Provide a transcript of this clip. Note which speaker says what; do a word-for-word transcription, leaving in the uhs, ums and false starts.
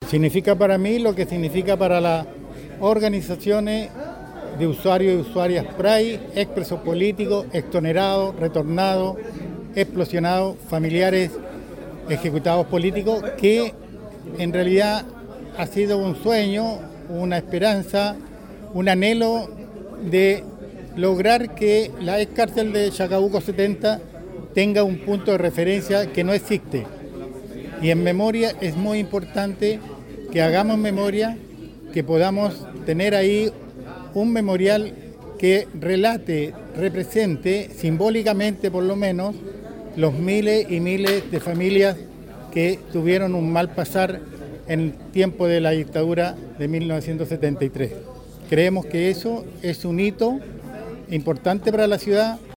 Speaker 1: Significa para mí lo que significa para las organizaciones de usuarios y usuarias P R A I, expresos políticos, exonerados, retornados, explosionados, familiares ejecutados políticos, que en realidad ha sido un sueño, una esperanza, un anhelo de lograr que la ex cárcel de Chacabuco setenta tenga un punto de referencia que no existe. Y en memoria es muy importante que hagamos memoria, que podamos tener ahí un memorial que relate, represente, simbólicamente por lo menos, los miles y miles de familias que tuvieron un mal pasar en el tiempo de la dictadura de mil novecientos setenta y tres. Creemos que eso es un hito importante para la ciudad.